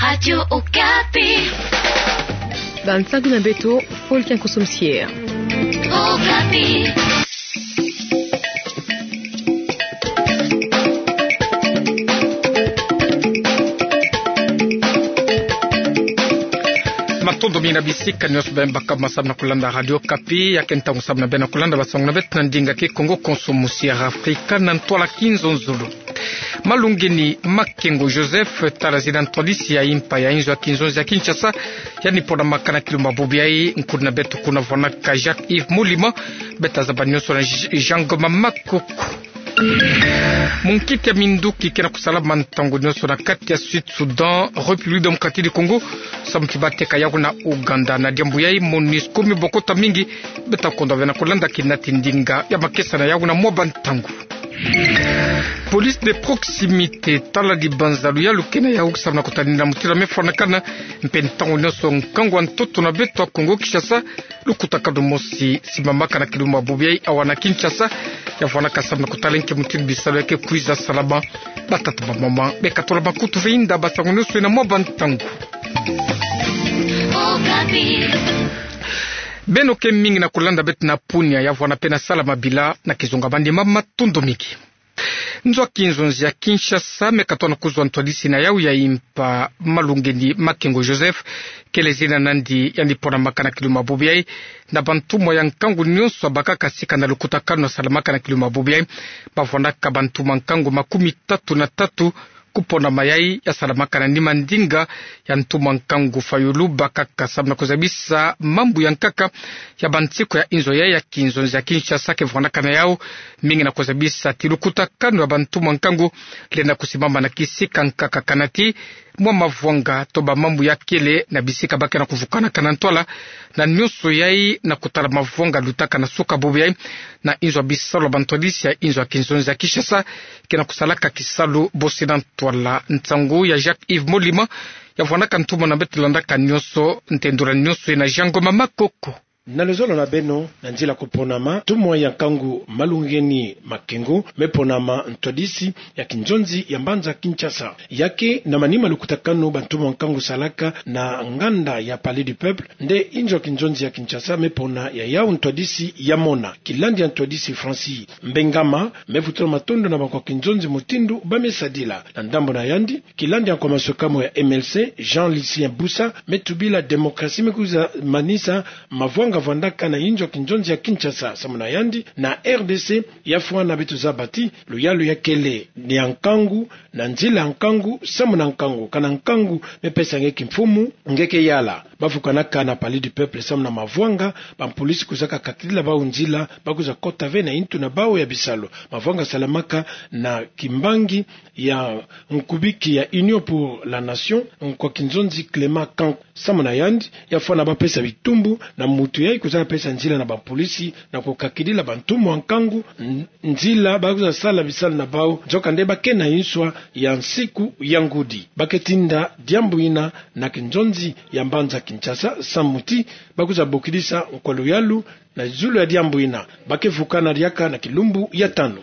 Radio Okapi. Bansagu na beto, Folkin Kosomsier. Okapi. Matondo mina bisika nyos bemba kama sabna kulanda Radio Okapi ya kenta musabna bena kulanda basong na bet nandinga ke Kongo Konsumusier Afrika na ntola kinzonzulu. Malungeni Makengo Joseph talazina ntolisi ya impa ya inzo ya kinzonzi ya Kinshasa yani pona makana kiluma bubiai nkuna betu kuna vonaka Jacques Yves Mulima beta zabanyoso na Jangoma Makoko. Munkiti ya minduki kena kusalama ntango nyoso na kati ya Sud Sudan, République démocratique du Congo, samtibateka ya kuna Uganda na diambu ya MONUSCO mibokota mingi beta konda vena kulanda kinati ndinga ya makesa na ya kuna mwoba ntango. Police de proximité tala di banzalu ya lukena ya ukisama kutanina mutila mefonakana mpentango nyoso nkango ntoto na beto wa Kongo Kinshasa lukutakado mosi simamaka na kiluma bubiai awana Kinshasa ya fwana kasama kutalenke mutili bisalo yake kuiza salama batata mama bekatola makutu veinda basango nyoso ina mwoba ntango. Beno ke mingi na kulanda beti na punya ya fwana pena salama bila na kizunga bandi mama tundo miki. Nzwa kinzonzi ya Kinshasa mekatona kuzwa ntwadisi na yau ya impa Malungeni Makengo Joseph kelezina nandi yandipona makana kiluma bubiai na bantumo ya nkangu nyonso bakaka sika na lukutakano salamaka na kiluma bubiai bavonaka bantuma nkangu 33 kupona mayai ya salamaka na ndima ndinga ya ntuma nkangu fayulu bakaka sabna kuzabisa mambu ya nkaka ya bantiko ya inzo ya kinzonzi ya Kinshasa kevonaka na yao mingi na kuzabisa tilukuta kanu ya bantuma nkangu lena kusimama na kisika nkaka kanati mwa mavwanga toba mambu ya kele na bisika bake na kuvukana kanantola na nyuso yai na kutala mavwanga lutaka na suka bubu yai na inzo bisalo bantolisi ya inzo ya kinzonzi ya Kinshasa kena kusalaka kisalu bosi na ntwala ntangu ya Jacques Yves Mulima ya vwanaka ntumo na betulandaka nyoso ntendura nyoso na Jangoma Makoko. Na lezolo na beno na njila kuponama tumwa ya kangu Malungeni Makengo meponama ntodisi ya kinjonzi ya mbanza Kinshasa yake na manima lukutakano bantumwa kangu salaka na nganda ya Palais du Peuple nde injo kinjonzi ya Kinshasa mepona ya yao ntodisi ya mona kilandi ya ntodisi Francis Mbengama mefutula matondo na bakwa kinjonzi mutindu bamesadila na ndambo na yandi kilandi ya kwa masokamo ya MLC Jean-Lucien Boussa metubila demokrasi mekuza manisa mavwanga vandaka na injo kinjonzi ya Kinshasa samuna yandi na RDC ya fwana bitu zabati luyalu ya kele ni ankangu na nzila ankangu samuna ankangu kana ankangu mepesa ngeki mfumu ngeke yala bafukanaka na Palais du Peuple samuna mavwanga bampolisi kuzaka kakilila bao nzila bakuza kota ve na intu na bao ya bisalo mavwanga salamaka na kimbangi ya nkubiki ya Union pour la Nation kwa kinjonzi Clément Kanku samuna yandi ya fwana bapesa bitumbu na mutu ya kuzaka pesa nzila na bapolisi na kukakidila bantumu wankangu nzila bakuza sala bisala na bao njoka ndeba kena inswa ya nsiku ya ngudi baketinda diambuina na kinjonzi ya mbanza Kinshasa samuti bakuza bokidisa nkolo yalu na zulu ya diambuina bakevukana riaka na kilumbu ya tano.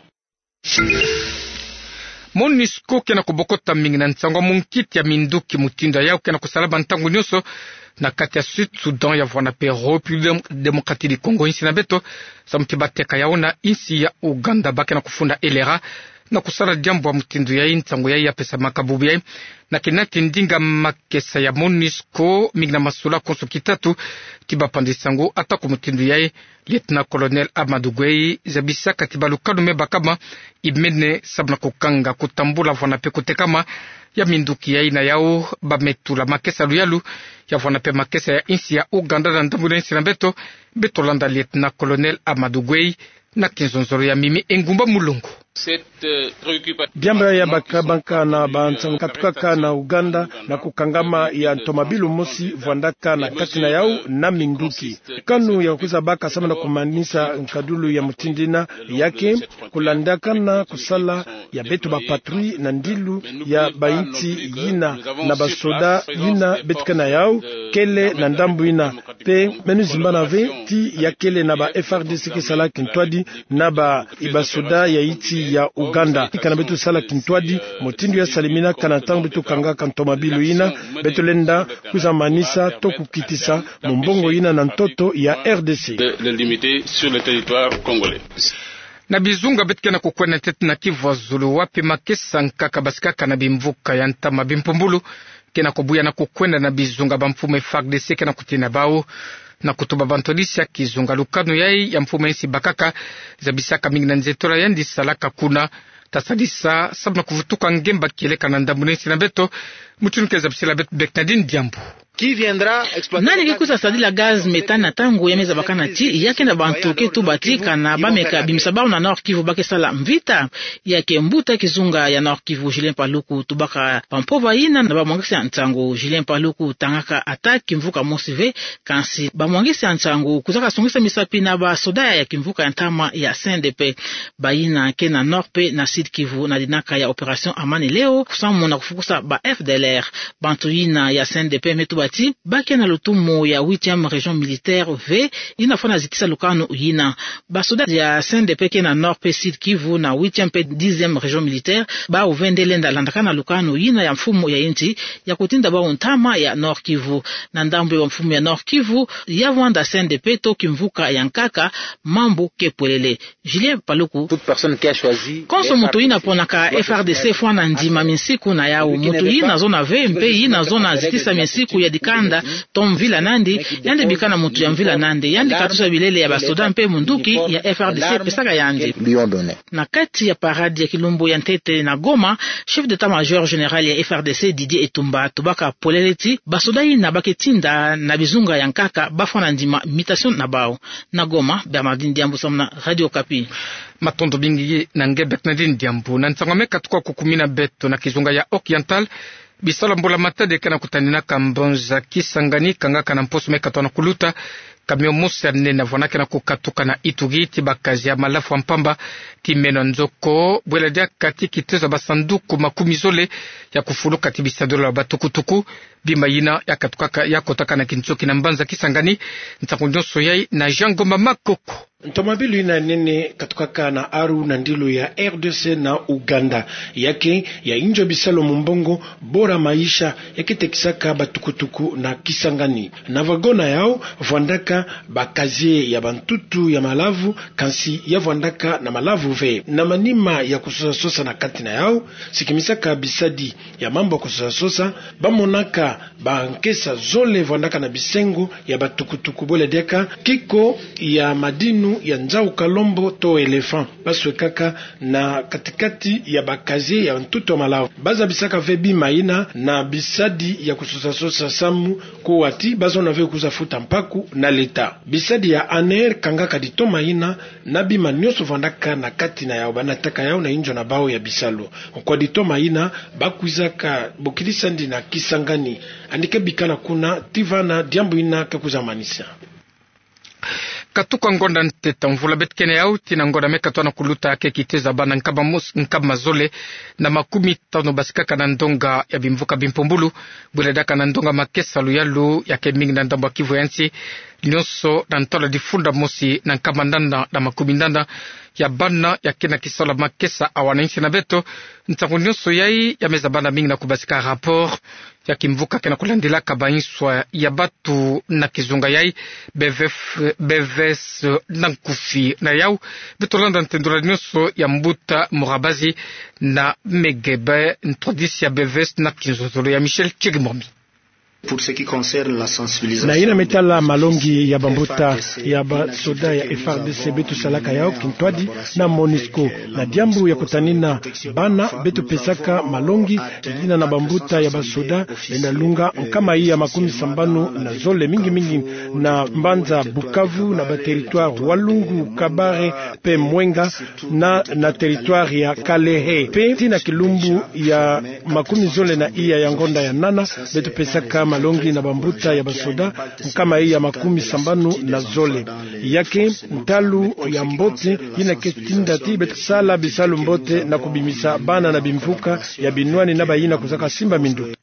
MONUSCO kena kubokota mingi na nsango munkiti ya minduki mutinda yao kena kusalaba ntangu nyoso na kati ya Sud Sudan ya vwana pe République démocratique du Congo insi na beto samtibateka yao na insi ya Uganda bake na kufunda elera na kusala jambo wa mutindo ya ntango ya pesa makabubu ya na kinati ndinga makesa ya MONUSCO mingi na masula konso kitatu tiba pandisango ata kumutindo ya Lieutenant Colonel Amadou Gueye zabisa katiba lukadu mebakama imene sabna kukanga kutambula vwana pe kutekama ya minduki ya ina yao bametula makesa luyalu ya vwana pe makesa ya insi ya Uganda na ndambula insi na beto landa Lieutenant Colonel Amadou Gueye na kinzonzoro ya mimi engumba mulungu. Diamba ya bakabanka na bantangu katukaka na Uganda na kukangama ya ntomabilu mosi vandaka na kati na yao na minduki kanu ya kuza baka sama na kumanisa nkadulu ya mutindina yake kulandaka na kusala ya betu ba patrui na ndilu ya bainti yina na basoda yina betika na yao kele na ndambu yina pe menu zimbanave ti ya kele na ba FRDC kisala kintwadi na ba ibasoda ya iti nchi ya Uganda. Kana betu sala kintwadi motindu ya salimina kana tangu betu kanga kantoma bilu ina betu lenda kuzamanisa to kukitisa mumbongo ina na ntoto ya RDC le limiter sur le territoire congolais. Na bizunga betkena kukwena tete na Kivu Zulu wapi makesa nkaka basikaka na bimvuka ya ntama bimpumbulu kena kubuya na kukwenda na bizunga bamfume FARDC kena kutina bao na kutuba bantolisia kizunga lukano yai ya mfume nsi bakaka za bisaka mingi na nzetora yandi salaka kuna tasadisa sabna kuvutuka ngemba kieleka na ndambunensi na beto mutunukeza bisela beto Beknadine Diambu. Nani kikusa sadila gaz metane na tango ya meza bakana ti yake na bantoke tu batika na bameka bimsabao na Nord Kivu bake sala mvita yake mbuta kizunga ya Nord Kivu Julien Paluku tubaka pampova ina na bamwangisi antango Julien Paluku tangaka ataki mvuka mosive kansi bamwangisi antango kuzaka songisa misapi na ba soda ya kimvuka ntama ya CNDP baina ke na Nord pe na Sud Kivu na dinaka ya Operation Amani leo kusamu na kufukusa ba FDLR bantuina ya CNDP metu bati baki na lutumu ya 8e région militaire V inafana zitisa lukano yina basoda ya CNDP ke na Nord pe Sud Kivu na 8e pe 10e région militaire ba uvendelenda landakana lukano yina ya mfumo ya inti ya kutinda ba untama ya Nord Kivu na ndambo ya mfumo ya Nord Kivu ya vanda CNDP to kimvuka ya nkaka mambo kepwelele. Julien Paluku toute personne qui a choisi konso mutu ina ponaka FRDC fwana ndima minsiku na yao mutu ina zona V mpe ina zona zitisa minsiku ya dikanda tom vila nandi yande bikana mutu ya mvila nandi yande katusha bilele ya basoda mpe munduki ya FRDC pesaka yandi na kati ya paradi ya Kilumbu ya Ntete na Goma chef d'état-major général ya FRDC Didier Etumba tubaka poleleti basoda ina baketinda na bizunga ya nkaka bafana ndima imitation na bao na Goma. Bernardine Diambu samna Radio Kapi. Matondo bingi na nge Beknadine Diambu na nsangome katukwa kukumina beto na kizunga ya Oriental bisala mbola matade kana kutanina kambonza Kisangani kanga kana mposo mekatwana kuluta kamio musa nena vonake na kukatuka na Itugiti bakazi ya malafu mpamba timeno nzoko bwela dia kati kiteza basanduku makumizole ya kufuluka tibisadolo la batukutuku bimayina ya katukaka ya kotaka na Kinchoki na mbanza Kisangani ntakunjoso yai na Jangoma Makoko. Ntomabilu ina nene katukaka na aru na ndilo ya RDC na Uganda yake ya injo bisalo mumbongo bora maisha yake tekisaka batukutuku na Kisangani na vagona yao vandaka bakazie ya bantutu ya malavu kansi ya vandaka na malavu ve na manima ya kusosa na katina yao sikimisaka bisadi ya mambo kusosa bamonaka bankesa zole vandaka na bisengo ya batukutuku bole deka kiko ya madinu ya Nzau Kalombo to elefant baswe kaka na katikati ya bakazie ya ntuto malavu baza bisaka vebi maina na bisadi ya kusosa samu kuwati bazo na ve kuzafuta mpaku na leta bisadi ya aner kanga kadito maina na bima nyoso vandaka na katina ya banataka yao na injo na bao ya bisalo kwa dito maina bakuizaka bokilisandi na Kisangani andike bikana kuna tivana diambu ina kakuzamanisa katuka ngonda nteta mvula betkene yao tina ngonda mekatwana kuluta yake kiteza bana nkaba mazole na 50 basikaka na ndonga ya bimvuka bimpumbulu bweledaka na ndonga makesa luyalu yake mingi na ndambo Kivu yansi nyonso na ntola difunda mosi na nkaba ndanda na 10 ya bana yake na kisola makesa awananchi na beto ntango nyonso yai ya meza bana mingi na kubasika rapport ya kimvuka kena kulandila kabainswa ya batu na kizunga yai BVS na nkufi na yau betolanda ntendula nyonso ya mbuta Morabazi na Megebe ntrodisi ya BVS na kinzozolo ya Michel Chigimomi. Pour ce qui concerne la sensibilisation na ina metala malongi ya bambuta ya basoda ya FARDC betu salaka yao kintwadi na MONUSCO na diambu ya kutanina bana betu pesaka malongi ina na bambuta ya basoda na lunga kama hii ya 50 na zole mingi na Bukavu na ba territoire Walungu Kabare pe Mwenga na territoire ya Kalehe pe tina Kilumbu ya 10 zole na iya ya ngonda ya nana betu pesaka malongi na bambuta ya basoda kama hii ya 50 na zole yake mtalu ya mbote ina ketinda ti betsala bisalu mbote na kubimisa bana na bimvuka ya binwani na bayina kuzaka simba mindu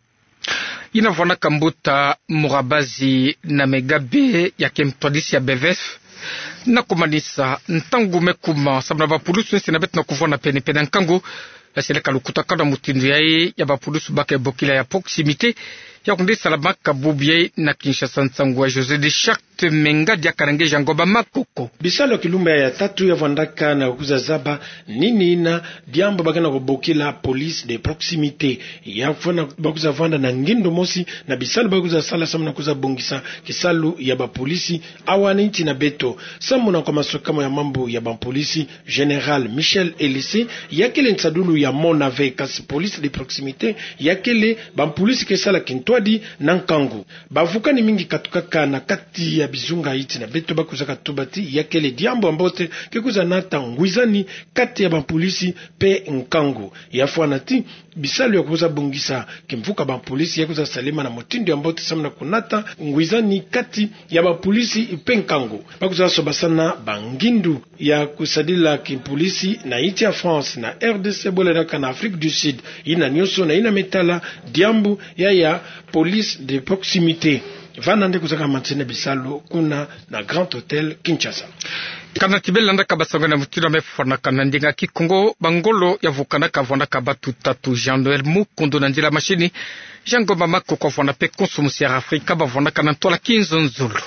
ina vona kambuta Morabazi na Megabe yake mtwadisi ya BVF na kumanisa ntangu mekuma sabna bapulusu nsi na betu na kuvona pene pene nkango la seleka lukuta kana mutindu yae ya bapulusu bake bokila ya proximité ya kunde salama kabubye na Kinshasa nsangu wa José de Charte menga dia karange jangoba makoko bisalo kilumba ya tatu ya vandaka na kuzazaba nini na diambo bagana kubokila police de proximité ya kufana bakuza vanda na ngindo mosi na bisalo bakuza sala samuna kuza bongisa kisalu ya ba polisi awaninti na beto samuna kwa masokamo ya mambo ya ba polisi General Michel Elise yakele nsadulu ya Monave kasi police de proximité yakele ba polisi kesala Twadi na Nkangu bavukani mingi katukaka na kati ya bizunga iti na beto bakuza katubati yakele diambo ambote kekuza nata ngwizani kati ya bapolisi pe Nkangu yafuanati bisalu ya kuza bongisa kimvuka bapolisi yakuza salima na motindo ambote samna kunata ngwizani kati ya bapolisi pe Nkangu bakuza sobasana bangindu ya kusadila kimpolisi na iti ya France na RDC boleraka na Afrique du Sud ina nyoso na ina metala diambo ya police de proximité vanande kuzaka mantene bisalo kuna na Grand Hotel Kinshasa kana tibelanda kabasanga na mutira mefona kana ndinga kikongo bangolo yavukana kavona kabatu tatu Jean Noël Mukondo na ndila machini jango mama ko vona pe consommateur Afrika bavona kana tola 15 nzulu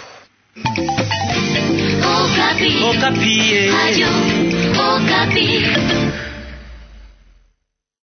Okapi. Okapi. Radio Okapi.